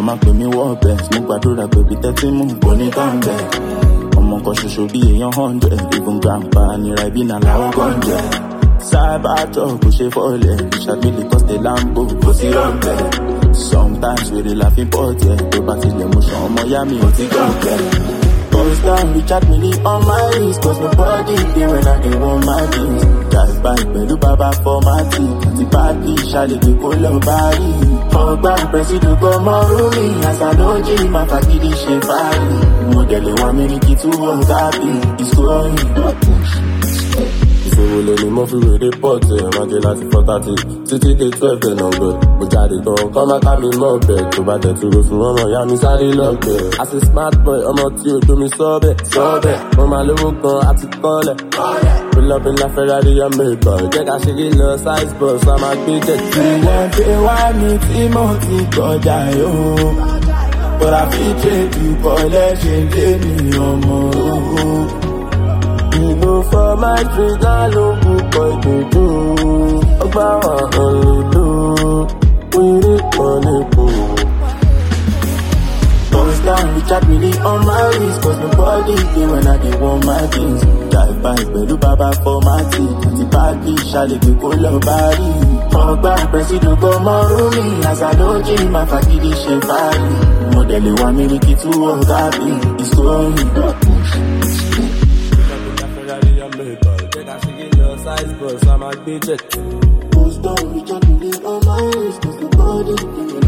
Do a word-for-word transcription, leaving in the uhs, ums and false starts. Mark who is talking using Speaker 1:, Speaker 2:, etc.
Speaker 1: máa pè mí wọ́ best. Mo gbàdúrà pé bí tẹ́tí mú kò ní come back. Ọmọ kan ṣoṣo bí èèyàn hundred. Even grandpa nira ibi náà làwọn gọ́njẹ́. Sábàjọ́ kò ṣe fọ́lẹ̀. Ìṣàgbélé kọ́sítẹ̀ Lambo kò sí rọ̀bẹ̀. Sometimes we dey laugh import, yeah. Tó bá tilẹ̀ mú ṣan ọmọ yá mi ò ti gọ̀ọ̀kẹ́. Goes down, Richard Mille on my wrist. Cause my body dey when I dey want my things. Drive by pẹ̀lú bàbá for my teeth. Ti báàgì ṣàlèkè kó lọ báyìí. Ọgbà president kò mọ rúmi. Àṣàlójì máa fàgídí ṣe fáàlì. Mo dẹ̀lẹ̀ wá mílíkì tú wọ́n kábì. Ìsòyìn.
Speaker 2: Ìṣòro lè ní mo fi wèrè pọ̀tì ẹ̀ máa jẹ láti four thirty títí dé twelve ten ọ̀gbẹ̀. Mo jáde gan kọ́ máa ká mi mọ́ ọ̀bẹ̀. Tó bá tẹ̀ tó fún ọmọ ìyá mi sáré lọ́gbẹ̀. As a smart boy, ọmọ tí ojú mi sọ́bẹ̀ sọ́bẹ̀. Mo máa lówó gan àti kọ́lẹ̀. Pull up in la Ferrari America. Jẹ́ ká ṣeré lọ size bus, a máa gbé jet.
Speaker 1: Ìwọ̀n ṣe wá ní tí mo ti kọjá yóò. But I fit trade you collection dé mi ọmọ ooo.
Speaker 2: You know for my street, I look good to do. About what only do. We did only do.
Speaker 1: Goes down, Richard Mille on my wrist. Cause my body dey when I dey want my things. Drive by pẹ̀lú bàbá for my teeth. Ti báàgì ṣàlèkè kó lọ báyìí. Ọgbà president kò mọ rúmi. Àṣàlójì máa fàgídí ṣe fáàlì. Mo dẹ̀lẹ̀ wá mílíkì tú wọ́n kábì. Ìsòyìn.
Speaker 2: Jẹ́ ká ṣeré lọ size bus, a máa gbé jet.
Speaker 1: Goes down, Richard Mille on my wrist. Cause my body dey when